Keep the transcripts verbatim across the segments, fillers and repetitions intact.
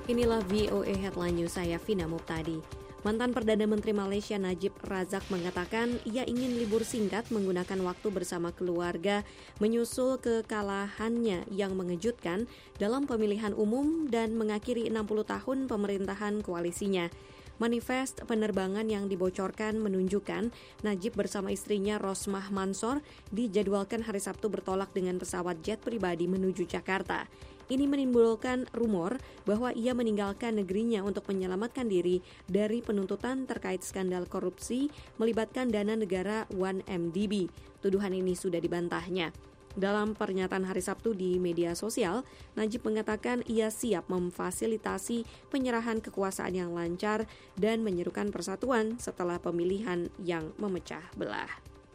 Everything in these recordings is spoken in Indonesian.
Inilah V O A Headline News, saya Vina Muptadi. Mantan Perdana Menteri Malaysia Najib Razak mengatakan ia ingin libur singkat menggunakan waktu bersama keluarga menyusul kekalahannya yang mengejutkan dalam pemilihan umum dan mengakhiri enam puluh tahun pemerintahan koalisinya. Manifest penerbangan yang dibocorkan menunjukkan Najib bersama istrinya Rosmah Mansor dijadwalkan hari Sabtu bertolak dengan pesawat jet pribadi menuju Jakarta. Ini menimbulkan rumor bahwa ia meninggalkan negerinya untuk menyelamatkan diri dari penuntutan terkait skandal korupsi melibatkan dana negara satu M D B. Tuduhan ini sudah dibantahnya. Dalam pernyataan hari Sabtu di media sosial, Najib mengatakan ia siap memfasilitasi penyerahan kekuasaan yang lancar dan menyerukan persatuan setelah pemilihan yang memecah belah.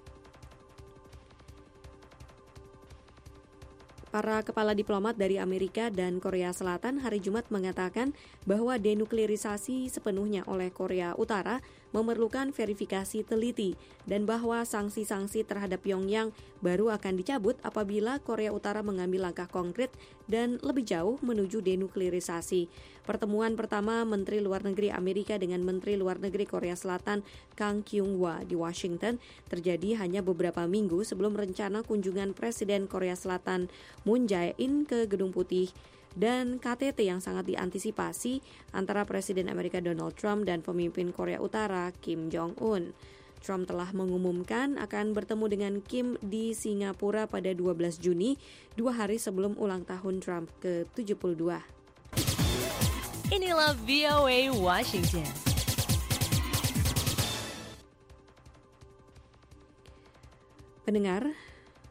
Para kepala diplomat dari Amerika dan Korea Selatan hari Jumat mengatakan bahwa denuklirisasi sepenuhnya oleh Korea Utara memerlukan verifikasi teliti dan bahwa sanksi-sanksi terhadap Pyongyang baru akan dicabut apabila Korea Utara mengambil langkah konkret dan lebih jauh menuju denuklirisasi. Pertemuan pertama Menteri Luar Negeri Amerika dengan Menteri Luar Negeri Korea Selatan Kang Kyung-hwa di Washington terjadi hanya beberapa minggu sebelum rencana kunjungan Presiden Korea Selatan Moon Jae-in ke Gedung Putih dan K T T yang sangat diantisipasi antara Presiden Amerika Donald Trump dan pemimpin Korea Utara Kim Jong-un. Trump telah mengumumkan akan bertemu dengan Kim di Singapura pada dua belas Juni, dua hari sebelum ulang tahun Trump ke tujuh puluh dua. Inilah V O A Washington. Pendengar,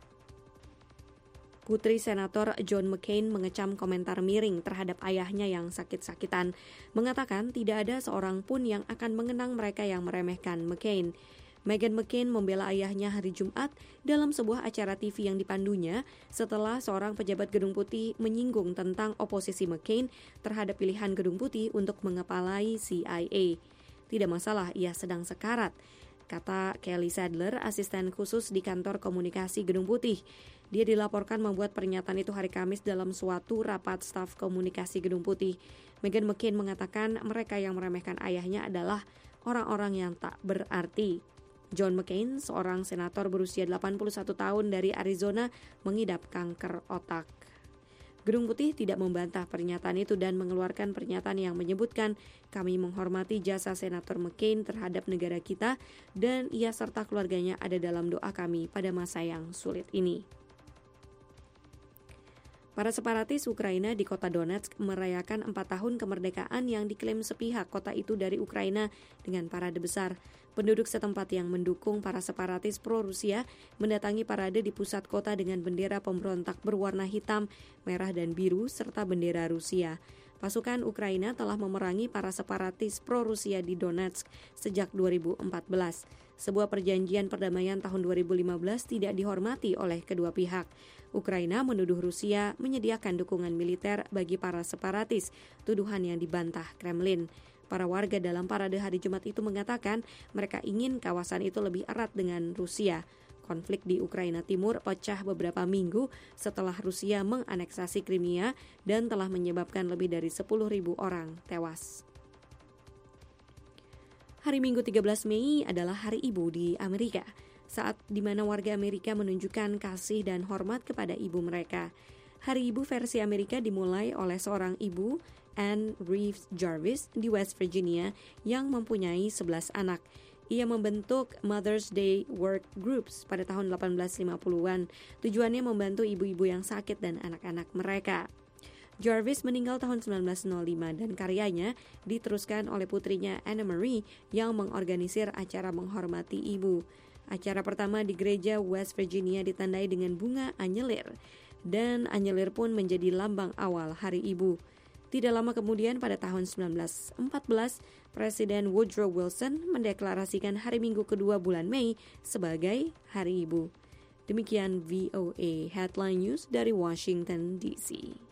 Putri Senator John McCain mengecam komentar miring terhadap ayahnya yang sakit-sakitan, mengatakan tidak ada seorang pun yang akan mengenang mereka yang meremehkan McCain. Meghan McCain membela ayahnya hari Jumat dalam sebuah acara T V yang dipandunya setelah seorang pejabat Gedung Putih menyinggung tentang oposisi McCain terhadap pilihan Gedung Putih untuk mengepalai C I A. Tidak masalah, ia sedang sekarat, kata Kelly Sadler, asisten khusus di kantor komunikasi Gedung Putih. Dia dilaporkan membuat pernyataan itu hari Kamis dalam suatu rapat staf komunikasi Gedung Putih. Meghan McCain mengatakan mereka yang meremehkan ayahnya adalah orang-orang yang tak berarti. John McCain, seorang senator berusia delapan puluh satu tahun dari Arizona, mengidap kanker otak. Gedung Putih tidak membantah pernyataan itu dan mengeluarkan pernyataan yang menyebutkan kami menghormati jasa Senator McCain terhadap negara kita dan ia serta keluarganya ada dalam doa kami pada masa yang sulit ini. Para separatis Ukraina di kota Donetsk merayakan empat tahun kemerdekaan yang diklaim sepihak kota itu dari Ukraina dengan parade besar. Penduduk setempat yang mendukung para separatis pro-Rusia mendatangi parade di pusat kota dengan bendera pemberontak berwarna hitam, merah, dan biru serta bendera Rusia. Pasukan Ukraina telah memerangi para separatis pro-Rusia di Donetsk sejak dua ribu empat belas. Sebuah perjanjian perdamaian tahun dua ribu lima belas tidak dihormati oleh kedua pihak. Ukraina menuduh Rusia menyediakan dukungan militer bagi para separatis, tuduhan yang dibantah Kremlin. Para warga dalam parade hari Jumat itu mengatakan mereka ingin kawasan itu lebih erat dengan Rusia. Konflik di Ukraina Timur pecah beberapa minggu setelah Rusia menganeksasi Crimea dan telah menyebabkan lebih dari sepuluh ribu orang tewas. Hari Minggu tiga belas Mei adalah Hari Ibu di Amerika, saat di mana warga Amerika menunjukkan kasih dan hormat kepada ibu mereka. Hari Ibu versi Amerika dimulai oleh seorang ibu, Anne Reeves Jarvis, di West Virginia yang mempunyai sebelas anak. Ia membentuk Mother's Day Work Groups pada tahun delapan belas lima puluhan. Tujuannya membantu ibu-ibu yang sakit dan anak-anak mereka. Jarvis meninggal tahun sembilan belas nol lima dan karyanya diteruskan oleh putrinya Anna Marie yang mengorganisir acara menghormati ibu. Acara pertama di gereja West Virginia ditandai dengan bunga anyelir dan anyelir pun menjadi lambang awal Hari Ibu. Tidak lama kemudian pada tahun sembilan belas empat belas, Presiden Woodrow Wilson mendeklarasikan hari Minggu kedua bulan Mei sebagai Hari Ibu. Demikian V O A Headline News dari Washington D C.